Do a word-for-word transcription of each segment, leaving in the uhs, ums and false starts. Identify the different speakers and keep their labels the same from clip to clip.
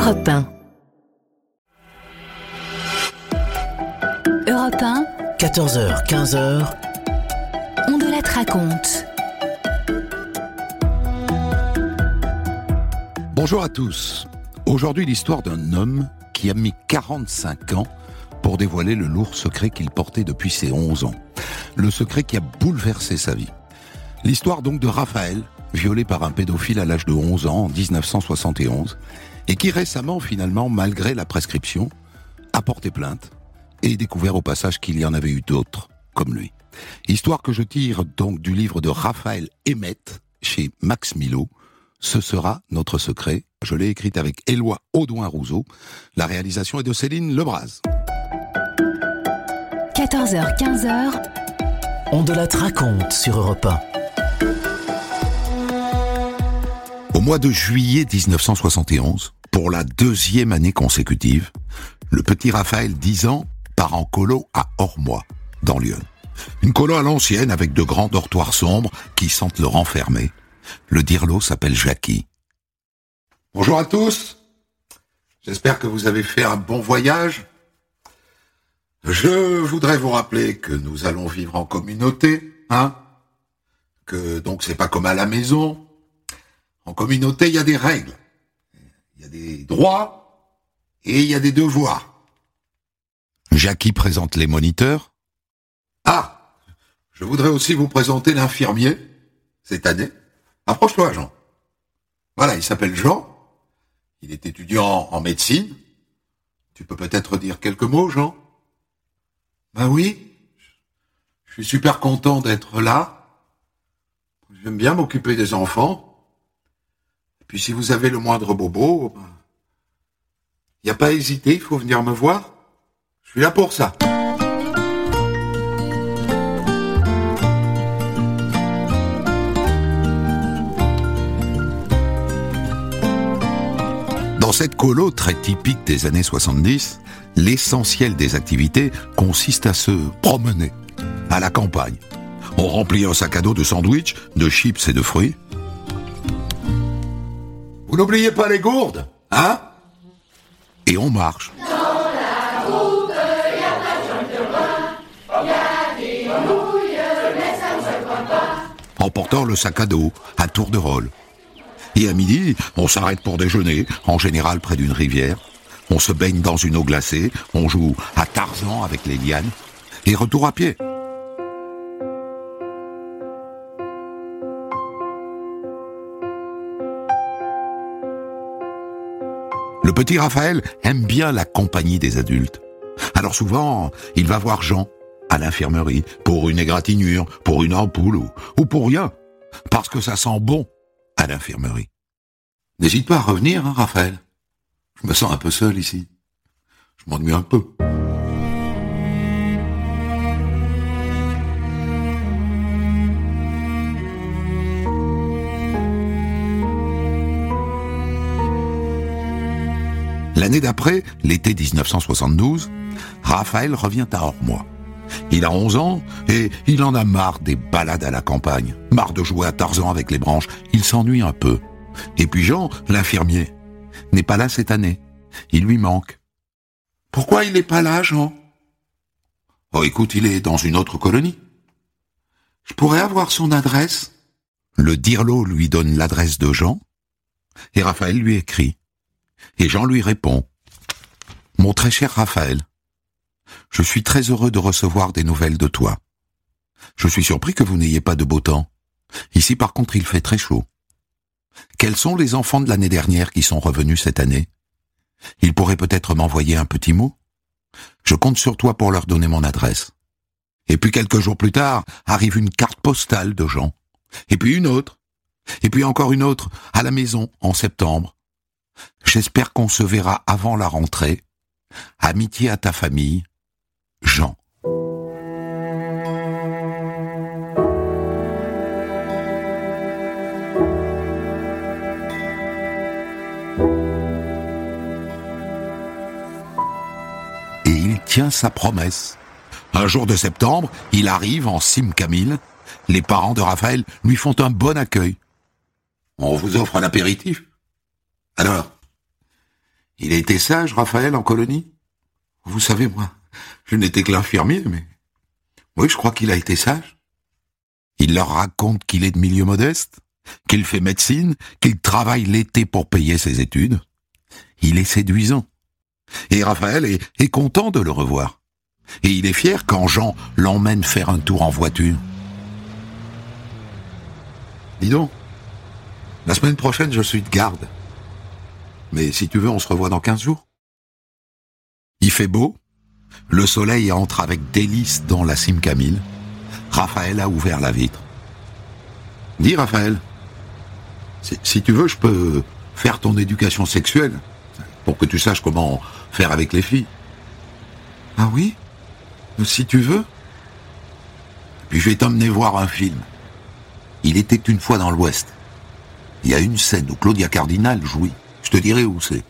Speaker 1: Europe un. Europe un.
Speaker 2: quatorze heures, quinze heures.
Speaker 1: On de la raconte.
Speaker 3: Bonjour à tous. Aujourd'hui, l'histoire d'un homme qui a mis quarante-cinq ans pour dévoiler le lourd secret qu'il portait depuis ses onze ans. Le secret qui a bouleversé sa vie. L'histoire donc de Raphaël, violé par un pédophile à l'âge de onze ans en dix-neuf cent soixante et onze, et qui récemment, finalement, malgré la prescription, a porté plainte et découvert au passage qu'il y en avait eu d'autres comme lui. Histoire que je tire donc du livre de Raphaël Emmett chez Max Milo. Ce sera notre secret. Je l'ai écrite avec Éloi Audouin-Rousseau. La réalisation est de Céline Lebras.
Speaker 1: quatorze heures, quinze heures.
Speaker 2: On de la raconte sur Europe un.
Speaker 3: Au mois de juillet dix-neuf cent soixante et onze, pour la deuxième année consécutive, le petit Raphaël, dix ans, part en colo à Ormois, dans l'Yonne. Une colo à l'ancienne avec de grands dortoirs sombres qui sentent le renfermer. Le dirlo s'appelle Jackie. Bonjour à tous. J'espère que vous avez fait un bon voyage. Je voudrais vous rappeler que nous allons vivre en communauté, hein, que donc c'est pas comme à la maison. En communauté, il y a des règles, il y a des droits et il y a des devoirs. Jackie présente les moniteurs. Ah, je voudrais aussi vous présenter l'infirmier cette année. Approche-toi, Jean. Voilà, il s'appelle Jean. Il est étudiant en médecine. Tu peux peut-être dire quelques mots, Jean? Ben oui, je suis super content d'être là. J'aime bien m'occuper des enfants. Et puis si vous avez le moindre bobo, il ben, n'y a pas à hésiter, il faut venir me voir. Je suis là pour ça. Dans cette colo très typique des années soixante-dix, l'essentiel des activités consiste à se promener à la campagne. On remplit un sac à dos de sandwichs, de chips et de fruits. Vous n'oubliez pas les gourdes, hein? Et on marche. Dans la route, y a pas de gens de loin, y a des mouilles, mais ça ne se prend pas. En portant le sac à dos, à tour de rôle. Et à midi, on s'arrête pour déjeuner, en général près d'une rivière. On se baigne dans une eau glacée, on joue à Tarzan avec les lianes, et retour à pied. Le petit Raphaël aime bien la compagnie des adultes. Alors souvent, il va voir Jean à l'infirmerie pour une égratignure, pour une ampoule ou, ou pour rien, parce que ça sent bon à l'infirmerie. N'hésite pas à revenir, hein, Raphaël. Je me sens un peu seul ici. Je m'ennuie un peu. L'année d'après, l'été dix-neuf cent soixante-douze, Raphaël revient à Ormois. Il a onze ans et il en a marre des balades à la campagne, marre de jouer à Tarzan avec les branches, il s'ennuie un peu. Et puis Jean, l'infirmier, n'est pas là cette année, il lui manque. Pourquoi il n'est pas là, Jean? Oh, écoute, il est dans une autre colonie. Je pourrais avoir son adresse? Le dirlo lui donne l'adresse de Jean, et Raphaël lui écrit. Et Jean lui répond. Mon très cher Raphaël, je suis très heureux de recevoir des nouvelles de toi. Je suis surpris que vous n'ayez pas de beau temps. Ici, par contre, il fait très chaud. Quels sont les enfants de l'année dernière qui sont revenus cette année? Ils pourraient peut-être m'envoyer un petit mot? Je compte sur toi pour leur donner mon adresse. Et puis quelques jours plus tard, arrive une carte postale de Jean. Et puis une autre. Et puis encore une autre, à la maison, en septembre. J'espère qu'on se verra avant la rentrée. Amitié à ta famille, Jean. Et il tient sa promesse. Un jour de septembre, il arrive en Simcamille. Les parents de Raphaël lui font un bon accueil. On vous offre un apéritif. Alors, Il a été sage, Raphaël, en colonie? Vous savez, moi, je n'étais que l'infirmier, mais... Oui, je crois qu'il a été sage. Il leur raconte qu'il est de milieu modeste, qu'il fait médecine, qu'il travaille l'été pour payer ses études. Il est séduisant. Et Raphaël est, est content de le revoir. Et il est fier quand Jean l'emmène faire un tour en voiture. Dis donc, la semaine prochaine, je suis de garde. Mais si tu veux, on se revoit dans quinze jours. Il fait beau, le soleil entre avec délice dans la cime Camille. Raphaël a ouvert la vitre. Dis, Raphaël, si, si tu veux, je peux faire ton éducation sexuelle, pour que tu saches comment faire avec les filles. Ah oui? Si tu veux. Puis je vais t'emmener voir un film. Il était une fois dans l'Ouest. Il y a une scène où Claudia Cardinal jouit. Je te dirai où c'est.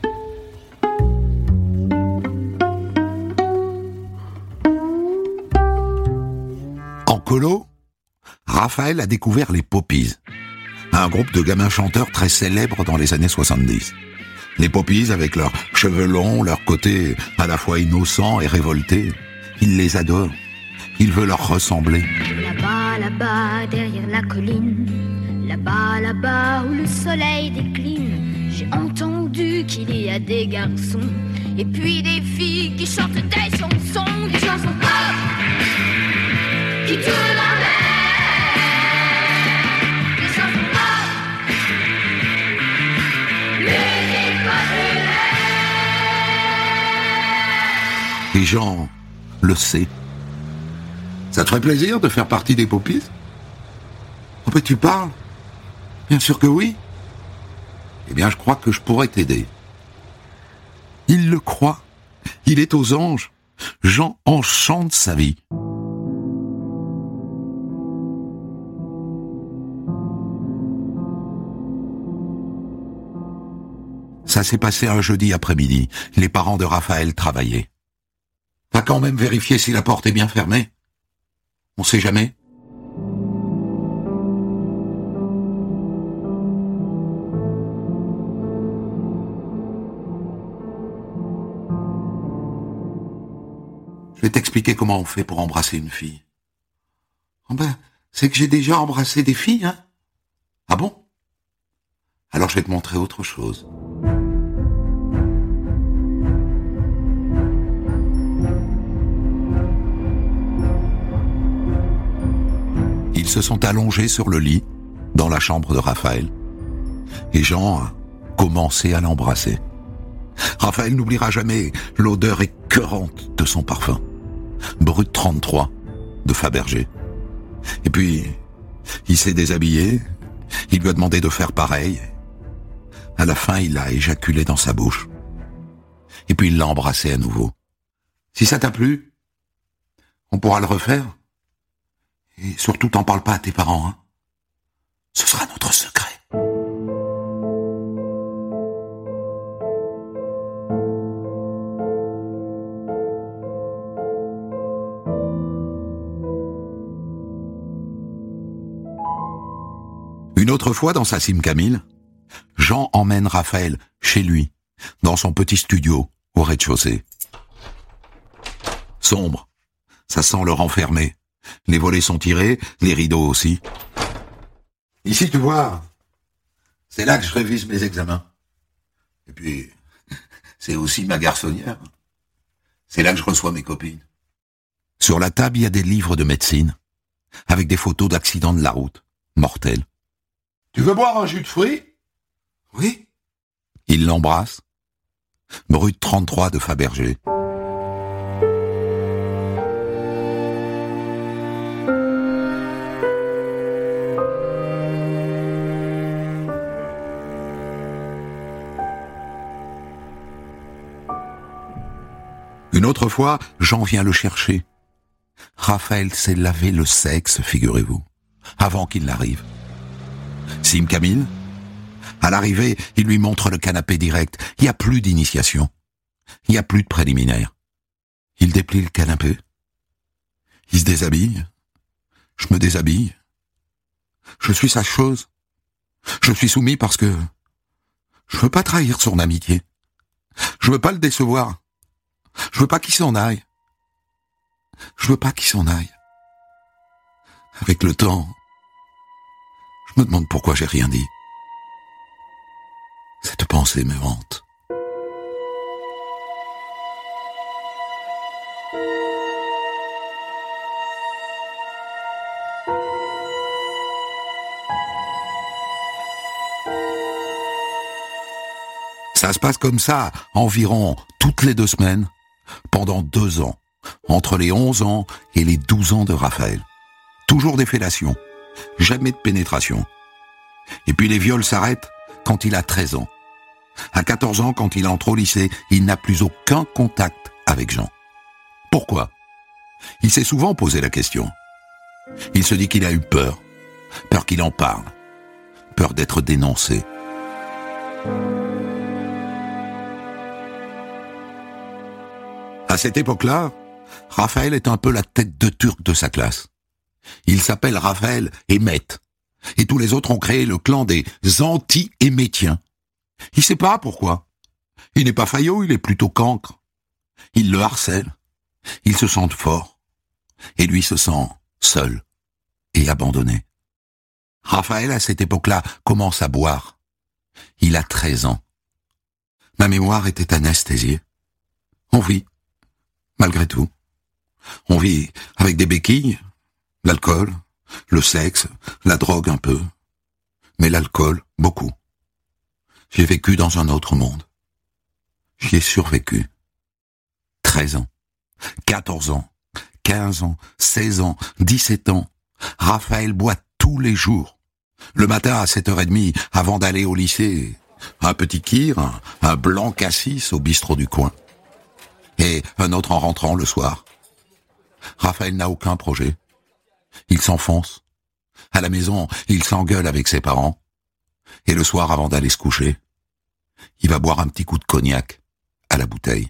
Speaker 3: En colo, Raphaël a découvert les Poppies, un groupe de gamins chanteurs très célèbres dans les années soixante-dix. Les Poppies, avec leurs cheveux longs, leur côté à la fois innocent et révolté, il les adore. Il veut leur ressembler.
Speaker 4: Là-bas, là-bas, derrière la colline, là-bas, là-bas, où le soleil décline, j'ai entendu qu'il y a des garçons et puis des filles qui chantent des chansons, des chansons pop, qui tournent en l'air, des chansons pop, musique populaire.
Speaker 3: Et Jean le sait. Ça te ferait plaisir de faire partie des Poppies? Oh ben tu parles? Bien sûr que oui. Eh bien je crois que je pourrais t'aider. Il le croit. Il est aux anges. Jean enchante sa vie. Ça s'est passé un jeudi après-midi. Les parents de Raphaël travaillaient. T'as quand même vérifié si la porte est bien fermée? On sait jamais. Je vais t'expliquer comment on fait pour embrasser une fille. Oh ben, c'est que j'ai déjà embrassé des filles, hein? Ah bon? Alors je vais te montrer autre chose. Ils se sont allongés sur le lit, dans la chambre de Raphaël. Et Jean a commencé à l'embrasser. Raphaël n'oubliera jamais l'odeur écœurante de son parfum. Brut trente-trois, de Fabergé. Et puis, il s'est déshabillé, il lui a demandé de faire pareil. À la fin, il a éjaculé dans sa bouche. Et puis il l'a embrassé à nouveau. Si ça t'a plu, on pourra le refaire. Et surtout, t'en parles pas à tes parents, hein. Ce sera notre secret. Une autre fois, dans sa cime Camille, Jean emmène Raphaël chez lui, dans son petit studio, au rez-de-chaussée. Sombre, ça sent le renfermé. Les volets sont tirés, les rideaux aussi. Ici, tu vois, c'est là que je révise mes examens. Et puis, c'est aussi ma garçonnière. C'est là que je reçois mes copines. Sur la table, il y a des livres de médecine, avec des photos d'accidents de la route, mortels. Tu veux boire un jus de fruits? Oui. Il l'embrasse. Brut trente-trois de Fabergé. Une autre fois, Jean vient le chercher. Raphaël s'est lavé le sexe, figurez-vous, avant qu'il n'arrive. Cime Camille, à l'arrivée, il lui montre le canapé direct. Il n'y a plus d'initiation. Il n'y a plus de préliminaire. Il déplie le canapé. Il se déshabille. Je me déshabille. Je suis sa chose. Je suis soumis parce que je veux pas trahir son amitié. Je veux pas le décevoir. Je veux pas qu'il s'en aille. Je veux pas qu'il s'en aille. Avec le temps, je me demande pourquoi j'ai rien dit. Cette pensée me hante. Ça se passe comme ça, environ toutes les deux semaines, pendant deux ans, entre les onze ans et les douze ans de Raphaël. Toujours des fellations, jamais de pénétration. Et puis les viols s'arrêtent quand il a treize ans. À quatorze ans, quand il entre au lycée, il n'a plus aucun contact avec Jean. Pourquoi ? Il s'est souvent posé la question. Il se dit qu'il a eu peur, peur qu'il en parle, peur d'être dénoncé. À cette époque-là, Raphaël est un peu la tête de turc de sa classe. Il s'appelle Raphaël Emmet, et tous les autres ont créé le clan des anti-émétiens. Il sait pas pourquoi. Il n'est pas faillot, il est plutôt cancre. Il le harcèle. Ils se sentent forts. Et lui se sent seul et abandonné. Raphaël, à cette époque-là, commence à boire. Il a treize ans. Ma mémoire était anesthésiée. On vit, malgré tout. On vit avec des béquilles, l'alcool, le sexe, la drogue un peu. Mais l'alcool, beaucoup. J'ai vécu dans un autre monde. J'y ai survécu. treize ans, quatorze ans, quinze ans, seize ans, dix-sept ans. Raphaël boit tous les jours. Le matin à sept heures trente, avant d'aller au lycée, un petit kir, un, un blanc cassis au bistrot du coin. Et un autre en rentrant le soir. Raphaël n'a aucun projet. Il s'enfonce. À la maison, il s'engueule avec ses parents. Et le soir, avant d'aller se coucher, il va boire un petit coup de cognac à la bouteille.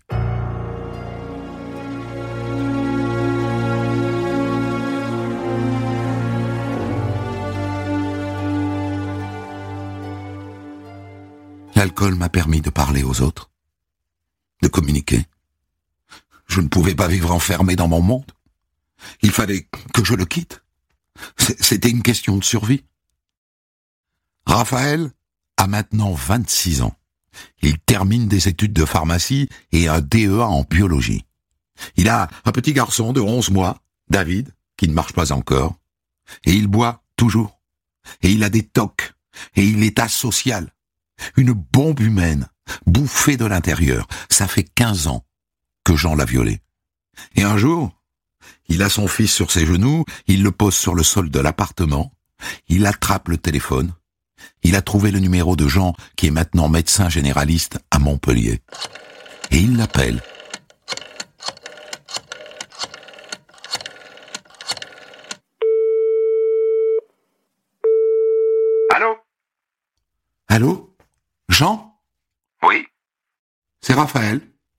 Speaker 3: L'alcool m'a permis de parler aux autres, de communiquer. Je ne pouvais pas vivre enfermé dans mon monde. Il fallait que je le quitte. C'était une question de survie. Raphaël a maintenant vingt-six ans. Il termine des études de pharmacie et un D E A en biologie. Il a un petit garçon de onze mois, David, qui ne marche pas encore. Et il boit toujours. Et il a des tocs. Et il est asocial. Une bombe humaine, bouffée de l'intérieur. Ça fait quinze ans que Jean l'a violé. Et un jour, il a son fils sur ses genoux, il le pose sur le sol de l'appartement, il attrape le téléphone, il a trouvé le numéro de Jean, qui est maintenant médecin généraliste à Montpellier. Et il l'appelle.
Speaker 5: Allô ?
Speaker 3: Allô ? Jean ?
Speaker 5: Oui ?
Speaker 3: C'est Raphaël.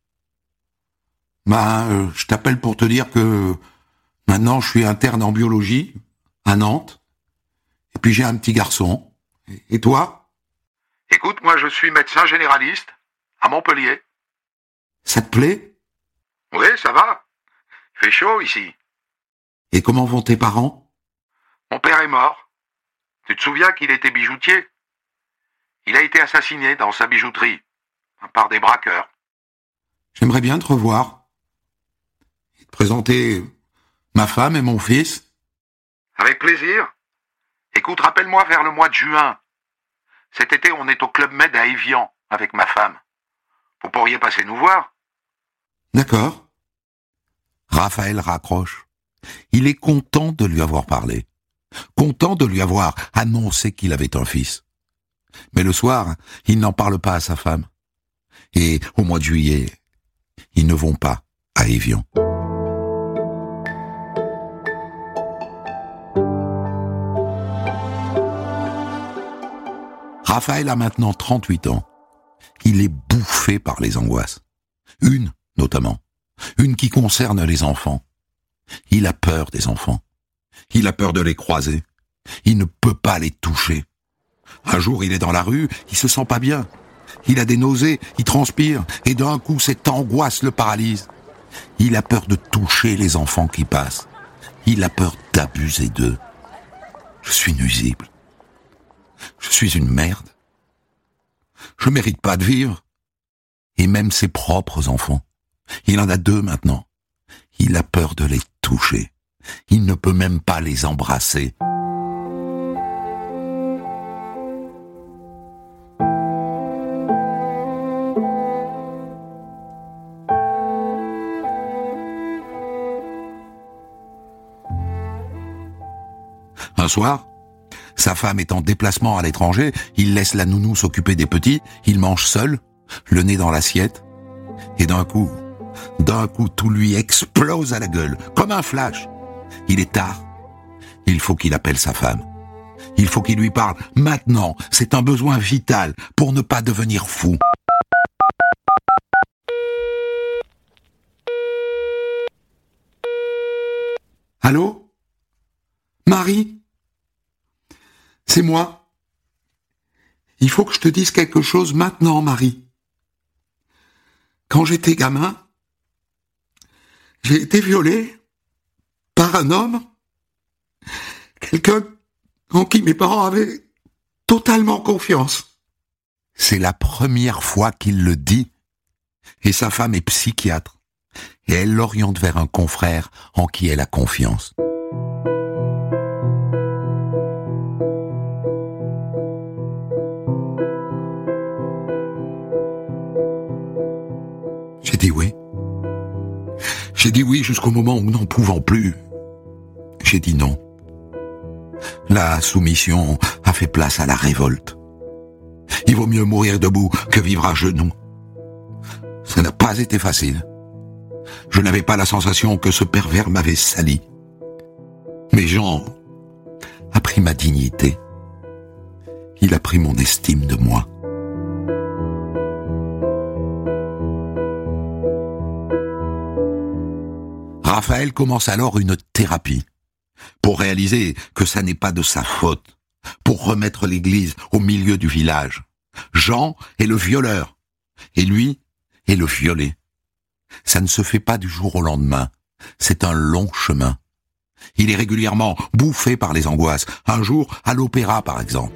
Speaker 3: Ben, euh, je t'appelle pour te dire que maintenant je suis interne en biologie à Nantes. Et puis j'ai un petit garçon. Et toi ?
Speaker 5: Écoute, moi je suis médecin généraliste à Montpellier.
Speaker 3: Ça te plaît ?
Speaker 5: Oui, ça va. Il fait chaud ici.
Speaker 3: Et comment vont tes parents ?
Speaker 5: Mon père est mort. Tu te souviens qu'il était bijoutier ? Il a été assassiné dans sa bijouterie par des braqueurs.
Speaker 3: J'aimerais bien te revoir. Et te présenter ma femme et mon fils.
Speaker 5: Avec plaisir. Écoute, rappelle-moi vers le mois de juin. Cet été, on est au Club Med à Évian avec ma femme. Vous pourriez passer nous voir.
Speaker 3: D'accord. Raphaël raccroche. Il est content de lui avoir parlé. Content de lui avoir annoncé qu'il avait un fils. Mais le soir, il n'en parle pas à sa femme. Et au mois de juillet, ils ne vont pas à Évian. Raphaël a maintenant trente-huit ans. Il est bouffé par les angoisses. Une, notamment. Une qui concerne les enfants. Il a peur des enfants. Il a peur de les croiser. Il ne peut pas les toucher. Un jour, il est dans la rue, il se sent pas bien. Il a des nausées, il transpire, et d'un coup, cette angoisse le paralyse. Il a peur de toucher les enfants qui passent. Il a peur d'abuser d'eux. Je suis nuisible. Je suis une merde. Je mérite pas de vivre. Et même ses propres enfants. Il en a deux maintenant. Il a peur de les toucher. Il ne peut même pas les embrasser. Un soir, sa femme est en déplacement à l'étranger, il laisse la nounou s'occuper des petits, il mange seul, le nez dans l'assiette, et d'un coup, d'un coup, tout lui explose à la gueule, comme un flash. Il est tard. Il faut qu'il appelle sa femme. Il faut qu'il lui parle maintenant. C'est un besoin vital pour ne pas devenir fou. Allô ? Marie ? C'est moi. Il faut que je te dise quelque chose maintenant, Marie. Quand j'étais gamin, j'ai été violé par un homme, quelqu'un en qui mes parents avaient totalement confiance. C'est la première fois qu'il le dit, et sa femme est psychiatre, et elle l'oriente vers un confrère en qui elle a confiance. J'ai dit oui. J'ai dit oui jusqu'au moment où, n'en pouvant plus, j'ai dit non. La soumission a fait place à la révolte. Il vaut mieux mourir debout que vivre à genoux. Ça n'a pas été facile. Je n'avais pas la sensation que ce pervers m'avait sali. Mais Jean a pris ma dignité. Il a pris mon estime de moi. Raphaël commence alors une thérapie pour réaliser que ça n'est pas de sa faute, pour remettre l'église au milieu du village. Jean est le violeur et lui est le violé. Ça ne se fait pas du jour au lendemain, c'est un long chemin. Il est régulièrement bouffé par les angoisses, un jour à l'opéra par exemple.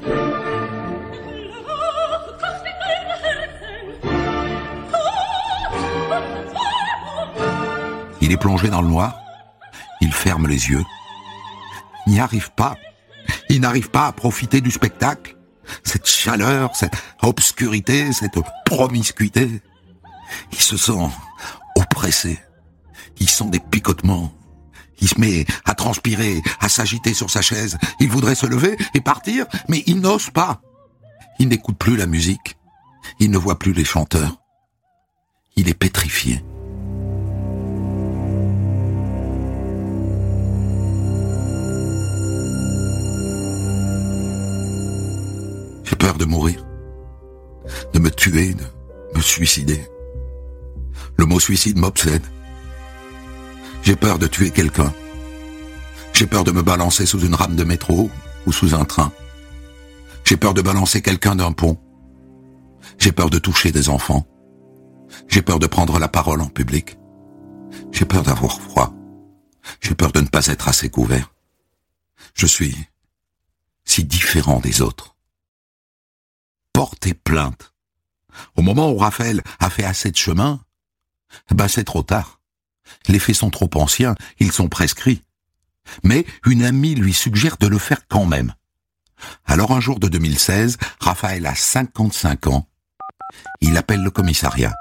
Speaker 3: Il est plongé dans le noir, il ferme les yeux. Il n'y arrive pas. Il n'arrive pas à profiter du spectacle. Cette chaleur, cette obscurité, cette promiscuité. Il se sent oppressé. Il sent des picotements. Il se met à transpirer, à s'agiter sur sa chaise. Il voudrait se lever et partir, mais il n'ose pas. Il n'écoute plus la musique. Il ne voit plus les chanteurs. Il est pétrifié. J'ai peur de mourir, de me tuer, de me suicider. Le mot suicide m'obsède. J'ai peur de tuer quelqu'un. J'ai peur de me balancer sous une rame de métro ou sous un train. J'ai peur de balancer quelqu'un d'un pont. J'ai peur de toucher des enfants. J'ai peur de prendre la parole en public. J'ai peur d'avoir froid. J'ai peur de ne pas être assez couvert. Je suis si différent des autres. Porter plainte. Au moment où Raphaël a fait assez de chemin, ben c'est trop tard. Les faits sont trop anciens, ils sont prescrits. Mais une amie lui suggère de le faire quand même. Alors un jour de deux mille seize, Raphaël a cinquante-cinq ans. Il appelle le commissariat.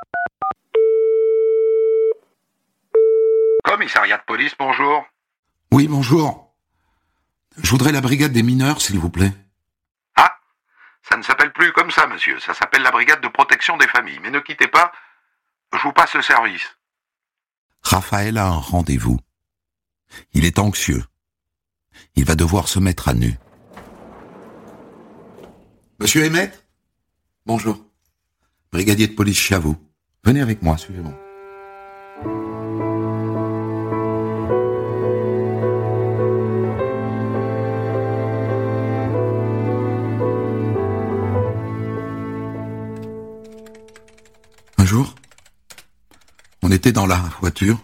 Speaker 5: Commissariat de police, bonjour.
Speaker 3: Oui, bonjour. Je voudrais la brigade des mineurs, s'il vous plaît.
Speaker 5: Ah, ça ne s'appelle plus comme ça, monsieur. Ça s'appelle la brigade de protection des familles. Mais ne quittez pas, je vous passe le service.
Speaker 3: Raphaël a un rendez-vous. Il est anxieux. Il va devoir se mettre à nu. Monsieur Emmett ? Bonjour. Brigadier de police Chavot. Venez avec moi, suivez-moi. jour, on était dans la voiture.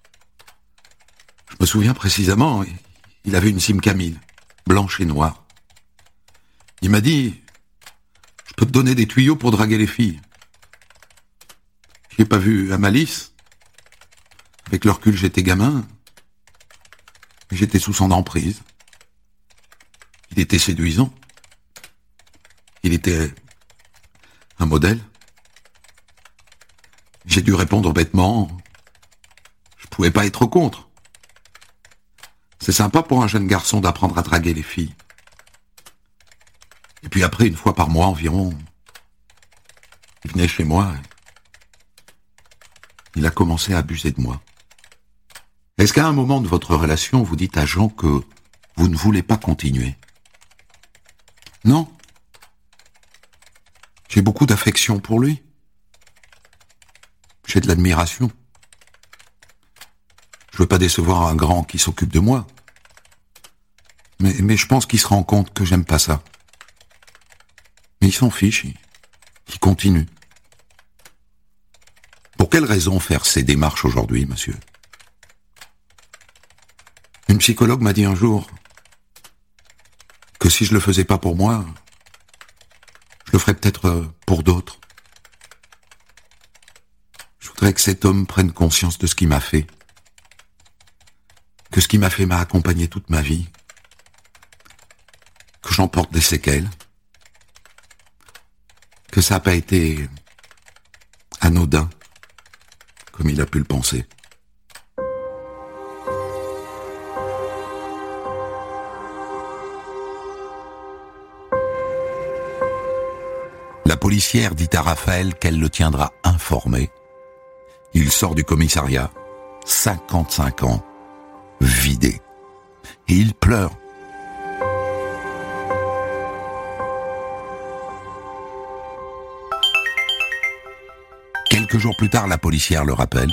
Speaker 3: Je me souviens précisément, il avait une Sim Camille, blanche et noire. Il m'a dit, je peux te donner des tuyaux pour draguer les filles. Je l'ai pas vu à Malice. Avec le recul, j'étais gamin. J'étais sous son emprise. Il était séduisant. Il était un modèle. J'ai dû répondre bêtement. Je pouvais pas être contre. C'est sympa pour un jeune garçon d'apprendre à draguer les filles. Et puis après, une fois par mois environ, il venait chez moi et il a commencé à abuser de moi. Est-ce qu'à un moment de votre relation, vous dites à Jean que vous ne voulez pas continuer? Non. J'ai beaucoup d'affection pour lui. J'ai de l'admiration. Je veux pas décevoir un grand qui s'occupe de moi. Mais, mais je pense qu'il se rend compte que j'aime pas ça. Mais il s'en fiche, il, il continue. Pour quelle raison faire ces démarches aujourd'hui, monsieur? Une psychologue m'a dit un jour que si je le faisais pas pour moi, je le ferais peut-être pour d'autres. Je voudrais que cet homme prenne conscience de ce qu'il m'a fait. Que ce qu'il m'a fait m'a accompagné toute ma vie. Que j'en porte des séquelles. Que ça n'a pas été anodin, comme il a pu le penser. La policière dit à Raphaël qu'elle le tiendra informé. Il sort du commissariat, cinquante-cinq ans, vidé. Et il pleure. Quelques jours plus tard, la policière le rappelle.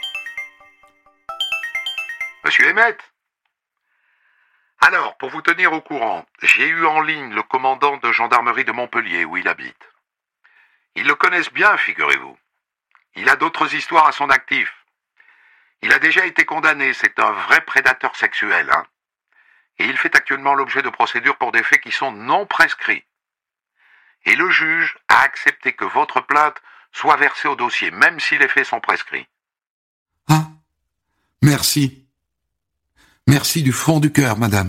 Speaker 5: Monsieur Emmett? Alors, pour vous tenir au courant, j'ai eu en ligne le commandant de gendarmerie de Montpellier, où il habite. Ils le connaissent bien, figurez-vous. Il a d'autres histoires à son actif. Il a déjà été condamné, c'est un vrai prédateur sexuel, hein. Et il fait actuellement l'objet de procédures pour des faits qui sont non prescrits. Et le juge a accepté que votre plainte soit versée au dossier, même si les faits sont prescrits.
Speaker 3: Ah, merci. Merci du fond du cœur, madame.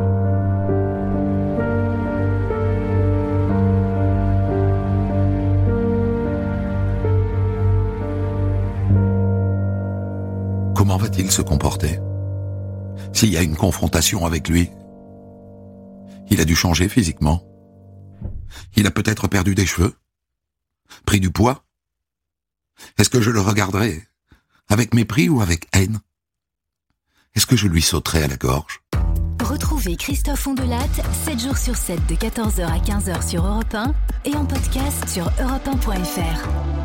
Speaker 3: Comment va-t-il se comporter? S'il y a une confrontation avec lui, il a dû changer physiquement. Il a peut-être perdu des cheveux, pris du poids. Est-ce que je le regarderai avec mépris ou avec haine? Est-ce que je lui sauterai à la gorge?
Speaker 1: Retrouvez Christophe Ondelat sept jours sur sept de quatorze heures à quinze heures sur Europe un et en podcast sur europe un point f r.